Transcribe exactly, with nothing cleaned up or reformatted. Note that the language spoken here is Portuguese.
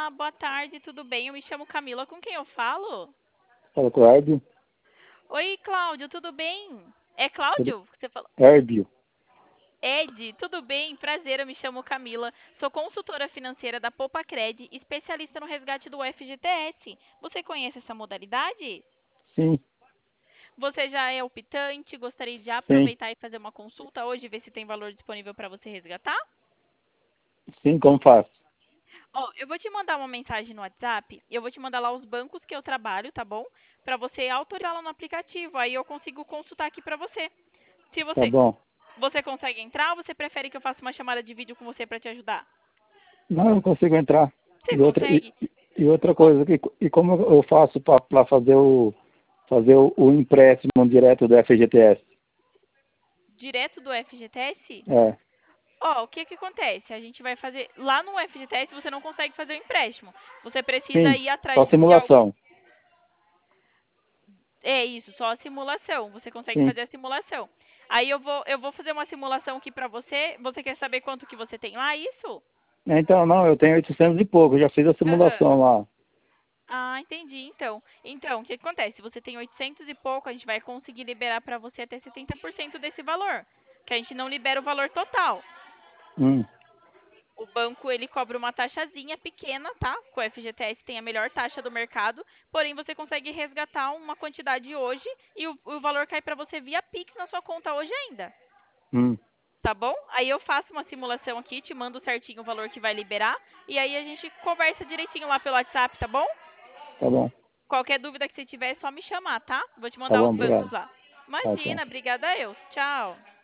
Olá, boa tarde, tudo bem? Eu me chamo Camila, com quem eu falo? Fala com o Herbio. Oi, Cláudio, tudo bem? É Tudo... Cláudio? que Você falou? Herbio. Ed, tudo bem? Prazer, eu me chamo Camila. Sou consultora financeira da Popacred, especialista no resgate do F G T S. Você conhece essa modalidade? Sim, Você já é optante? Gostaria de sim, aproveitar e fazer uma consulta hoje, ver se tem valor disponível para você resgatar? sim, como faço? Ó, eu vou te mandar uma mensagem no WhatsApp, e eu vou te mandar lá os bancos que eu trabalho, tá bom? Para você autorizar lá no aplicativo, aí eu consigo consultar aqui para você. Se Tá você bom. você consegue entrar ou você prefere que eu faça uma chamada de vídeo com você para te ajudar? Não, eu não consigo entrar. Você E outra, e, consegue? e outra Co- coisa, e, e como eu faço para fazer o fazer o, o empréstimo direto do F G T S? Direto do F G T S? É, Ó, o que que acontece? A gente vai fazer lá no F G T S, você não consegue fazer o empréstimo. Você precisa sim, ir atrás só de algum. simulação. É isso, só a simulação. Você consegue Sim. fazer a simulação. Aí eu vou eu vou fazer uma simulação aqui para você. Você quer saber quanto que você tem lá? Isso? Então, não, eu tenho oitocentos e pouco, eu já fiz a Aham. simulação lá. Ah, entendi. Então, então, o que acontece? Você tem oitocentos e pouco, a gente vai conseguir liberar para você até setenta por cento desse valor, que a gente não libera o valor total. Hum, O banco ele cobra uma taxazinha pequena, tá? Com o F G T S tem a melhor taxa do mercado, porém você consegue resgatar uma quantidade hoje e o, o valor cai para você via Pix na sua conta hoje ainda. hum, Tá bom? Aí eu faço uma simulação aqui, te mando certinho o valor que vai liberar e aí a gente conversa direitinho lá pelo WhatsApp, tá bom? tá bom, Qualquer dúvida que você tiver é só me chamar, tá? Vou te tá mandar bom, os bancos obrigado. lá. Tchau, tchau. Imagina, obrigada a eu. Tchau.